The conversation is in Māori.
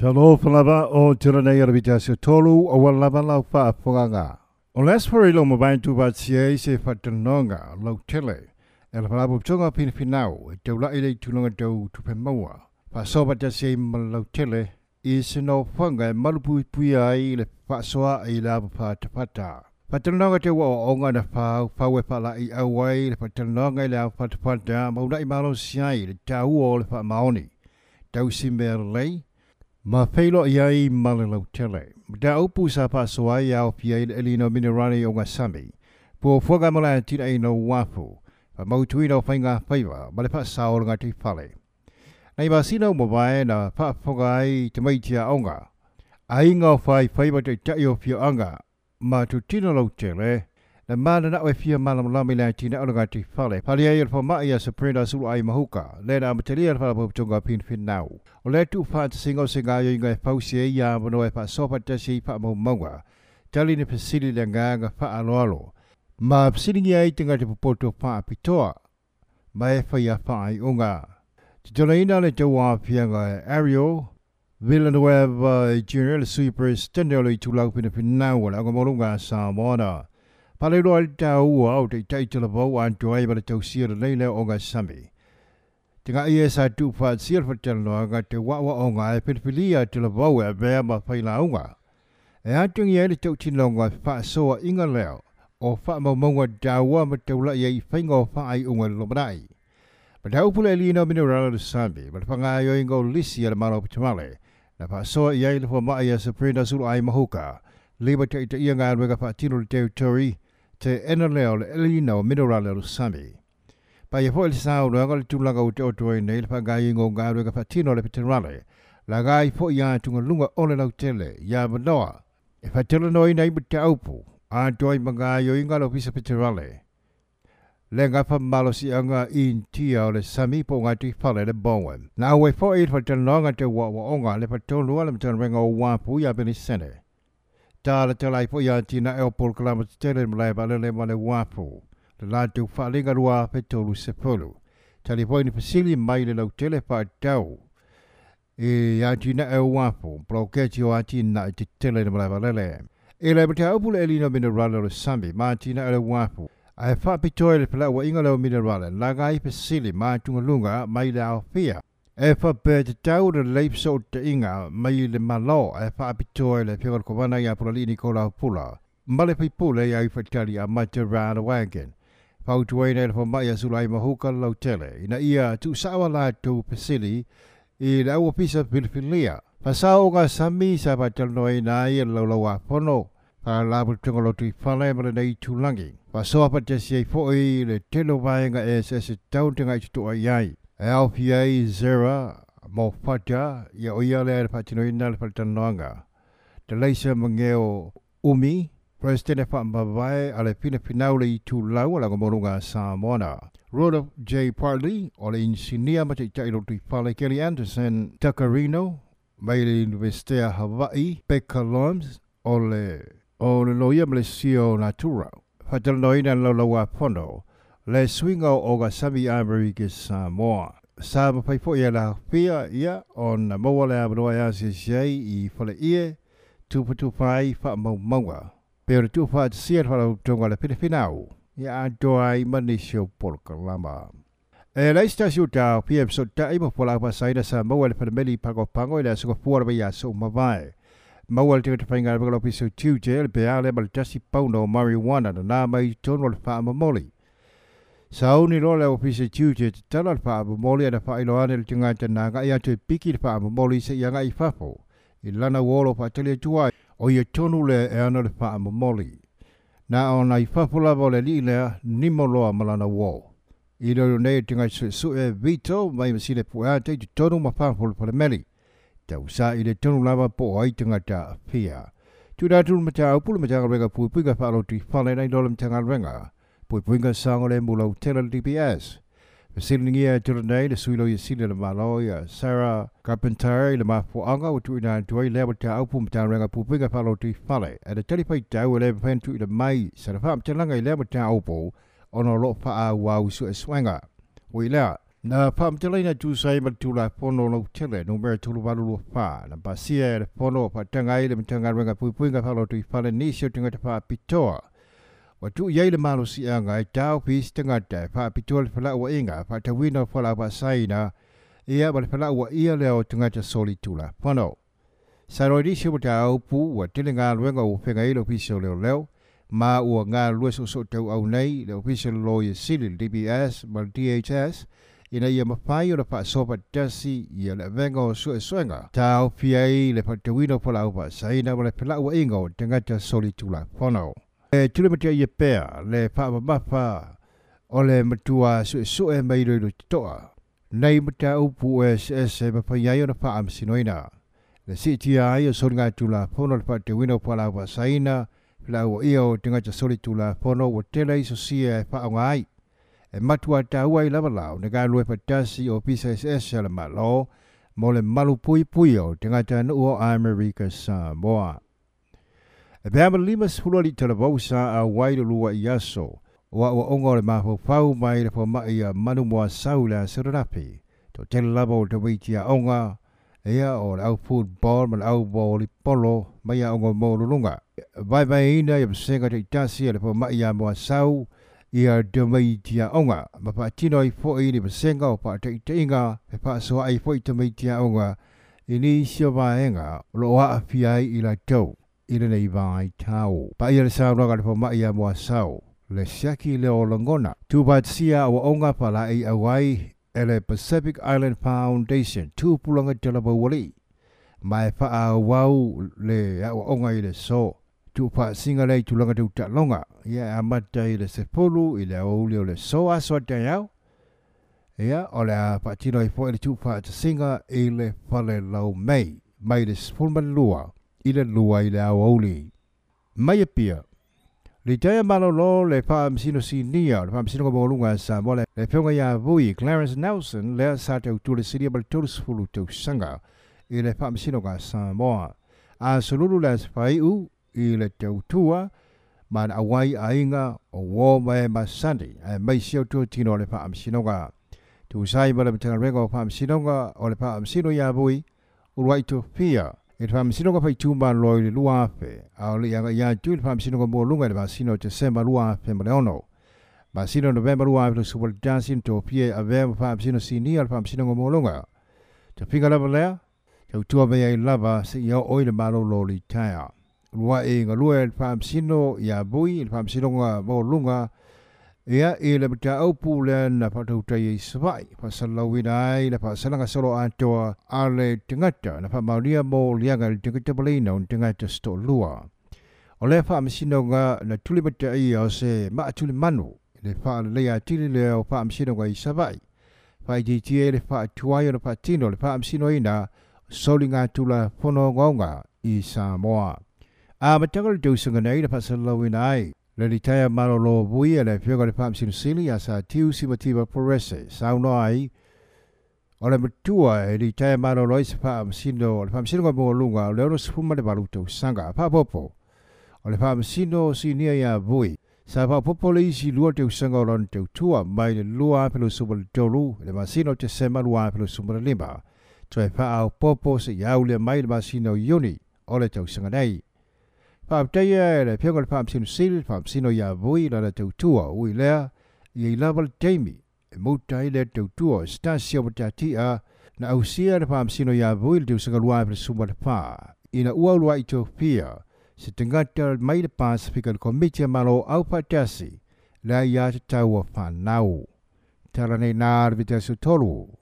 Chalo falaba o tirana yarabita tolu awalaba lau fa foganga. Unless for ilo mabang tu bat siya se fatanonga lau tele. El falabo chonga pinfinao tawla ile tulunga daw tupemawa. Fa sobat siya malau tele is no fanga malupu puya ile fa soa ila pa tapata. Fatanonga te wa onga na fa we fa la I away le fatanonga ila fa tapata mauda imalo siya ile tau le fa maoni. Tau simberlei ma failo yai malalo tele. Da upu sa pa soa yao pia elino minerani o ngasami. Po foga mala tira ino wafu. Pa mautuino fainga faiva, ma le pa sao ngati fale. Nei ba sino mabae na pa foga ai tamaitia onga. Ai ngau fai faiva te taio fio anga. Ma tu tino lo tele. Na mana na we fia malam lami la tina o ngati fale. Pali ai fa ma ia se prenda sulu ai mahuka. Le na materia fa po tonga pin fin now. O le tu fa singo singa yo ngai pausia ia bono e fa sofa tasi fa mo mawa. Tali ni pesili le nga fa alo. Ma pesili ai tinga te poto fa pitoa. Ma e fa ia fa ai onga. Titolaina le jawa fia nga Ario Villanueva Junior Super Stendoli tu lau pin now wala ngo molunga sa mona. Palero al tau au te taitala bau an tuai bala tau sia leile o nga sami. Tinga ia sa tu fa sia fa talo nga te wawa o nga e pilpilia tala bau e bea ma faila unga. E atung ia le tau tinonga fa soa inga leo o fa maunga dawa ma taula ia I faingo fa ai unga lomanai. Ma tau pula lino minerala le sami, ma fa nga yo ingo lisi ala maro pitamale, na fa soa ia le fa maa ia sa prenda sulu ai mahuka, liba te ita ia nga alwega fa tino le territory, te ena leo le elino minerale le sami. Pa ia fo il sao nga le tulaga o te otoi nei le fa nga ingo nga alwega fa tino le pitamale, la gai fo ia tunga lunga ole lau tele, ia manoa, e fa tele noi nei bute aupu, a doi mga yo inga lo pisa pitamale. Le nga fa malo si anga in tia o le sami po ngati fale le bonga. Na we fo il fa tanonga te wa onga le fa tonu ala mtan renga o wapu ya beni sene. Ta le te lai po ya tina e o pol kalama tele mlai ba le male wapu. Le la tu fa linga rua pe tolu se polu. Ta li po ni pasili mai le lau tele fa tau. E ya tina e o wapu. Pro kechi o atina te tele mlai ba le. E le mta upu le elino minerale le sami ma tina e le wapu. Ai fa pitoi le pala wa inga leo minerale, lagai pesili ma tunga lunga mai le au fia. E fa pe te tau le leipso te inga mai le malo, e fa pitoi le pia ko wana ia pula lini ko la pula. Male pipule ia ifatali a mata rana wagen. Pau tuaina le fa mai a sulai mahuka lau tele, ina ia tu sawa la tu pesili, I le au pisa pilpilia. Pasao nga sami sa patalnoi na ia laulawa pono. Pa labu tungalo tui whale mara nei tūlangi. Pa soa pa te siei fo'i le telo vaenga e se tauntinga I tutua iai. E au piai zera mo fata ia o ia lea le patino ina le patanoanga. Te leisa mangeo umi, Presidente fa mbawae ale pina pinau le I tūlau ala ngomorunga Samoana. Rhoda J. Parley o le insinia ma te tailo tui whale Kelly Anderson Takarino, mai le Universitea Hawaii, Becca Loms, o le loia mle sio natura. Fatal noina lolawa pono. Le swingo o ga sami amari ke Samoa. Sa pa fo ia la fia ia on na moa le abroa ia se sei I fale ie tu fai fa maunga. Pero tu fa sia fa tonga le pinau. Ia doai manisio porka lama. E la stasio ta pia so ta ima fola pa saida sa moa le family pango ile so fuara ba ia so mavai. Mawal te whainga ragalo piso tiute le pea le maltasi pauno marijuana na nā mai tono le wha mamoli. Sa au ni role o piso tiute te tala le wha mamoli ana wha iloane le tingata nā ngai atu piki le wha mamoli se ia ngai whafo. I lana wolo wha tele tuai o ia tonu le e ana le wha mamoli. Nā o nai whafo lava le li lea nimoloa malana wō. I roro nei tingata su e vito mai masile puate te tonu ma whafo le parameli. Tau sa I le tonu lava po ai tangata pia. Tu ratu mata upulu mata renga puipuinga whaalo tui whale nei dolam tanga renga. Puipuinga sango le mulau tela DPS. Pasilingia tira nei le suilo I sile le malo ia Sarah Carpenter le mafuanga o tu ina tuai lewa ta upu mata renga puipuinga whaalo tui whale. E le talipai tau le pentu I le mai sa le wha mtalanga I lewa ta upu ono lo wha a wau su e swanga. Ui lea. na pam tele na tu sai ma tu la pono lo tele no mer tu ba lu fa na ba sia pono pa tangai le tanga renga pui ga fa lo tu fa le ni sio tinga pa pitoa wa tu ye le malo si anga tau pis tinga ta fa pitoa fa la wa inga fa ta wino fa la ba sai na ia ba fa la wa ia le o tinga ta soli tu la pono sa ro di sio ta au pu wa tele nga renga o fe ga ilo pisio le ma o nga lu so tau au nei le official lawyer sili DBS ma DHS ina ia mawhai o na pa sopa tasi ia le venga o suenga. Tau piai le patawino pala upa saina wale pela ua inga o tangata soli tula pono. E tule matia ia pea le pa mapa o le matua sue mairo ilo toa. Nei mata upu SS e mawhai o na pa amsinoina. Le CTI o soli ngā tula pono le patawino pala upa saina pela ua ia o tangata soli tula pono wa tele iso sia e pa o ngai. E matua taua I lava lau na ka lue patasi o PSS ala malo mo le malu pui o tangata na ua America Samoa. E peama 5 li talabausa a wairo lua I aso wa ongo le maho pau mai le po mai a manu moa saula siranapi to tele lava o te witi a onga ea o le au football ma le au ball I polo mai a ongo mo lulunga. Vai ina I msenga te itasi le po mai a moa sau ia demaitia onga ma pa tino I foi ni besenga o pa te inga e pa so ai foi te maitia onga ini sio vaenga lo a fiai I la tau ina nei vai tau pa ia le sa roga le ma ia mo sau le shaki le o langona tu ba sia o onga pa la I awai ele Pacific Island Foundation tu pulanga te la wali mai pa a wau le o onga I le so tu pa singa lei tu langa tu ta longa ia amata I le sepolu I le oli o le soa so te yau ia o le pa tino I fo le tu pa singa I le pale lau mai le spulman lua I le lua I le oli mai pia le taya malo lo le pa msino sinia le pa msino ko molunga sa mole le penga ya vui Clarence Nelson le sa te tu le siria bal tu spulu tu sanga I le pa msino ka sa moa a solulu le spai u I le tautua ma na awai ainga o wo mai masandi ai mai sio tu tino le pa amsinoga tu sai bala betanga rengo pa amsinoga o le pa amsino ya bui uruai tu pia e pa amsinoga pai tu ma loi le luafe a le ya tu le pa amsinoga mo lunga le masino te sema luafe ma le ono masino november luafe le super dancing to pia ave pa amsino sinia le pa amsinoga mo lunga te pinga lava lea te tu ave ai lava se yo oi le malo loli taia lua e ngalua le pamsino ia bui le pamsino nga mo lunga ia e le bata aupu le na patau tai svai pasalawina ai le pasalanga solo antoa ale tingata na pamaulia mo lianga le tingata balina un tingata sto lua o le pamsino nga na tuli bata ai o se ma tuli manu le pa le ia tili le o pamsino nga I savai pai di le pa tuai le patino le pamsino ina solinga tula pono ngonga I Samoa a matangal tu sanga nei le pasalawina ai le litaya malo lo buia le pioga le pamsino sili asa tiu simativa porese sauno ai o le matua e litaya malo lo isa pamsino le pamsino ga mo lunga le ono spuma le baluto sanga pa popo o le pamsino sinia ya bui sa pa popo le isi lua te sanga o lon te tua mai le lua pelo subal tolu le masino te sema lua pelo subal lima to e pa au popo se yau le mai le masino yoni o le te sanga nei pa taya le pioga le pamsino sili pamsino ya vui la le tua ui lea I level Jamie e mutai le tua stasio matatia na ausia le pamsino ya vui le sanga lua le suma le pa ina ua lua Ethiopia se tangata mai le Pacific Committee malo au patasi la ya te taua whanau. Tala nei nā revita su tolu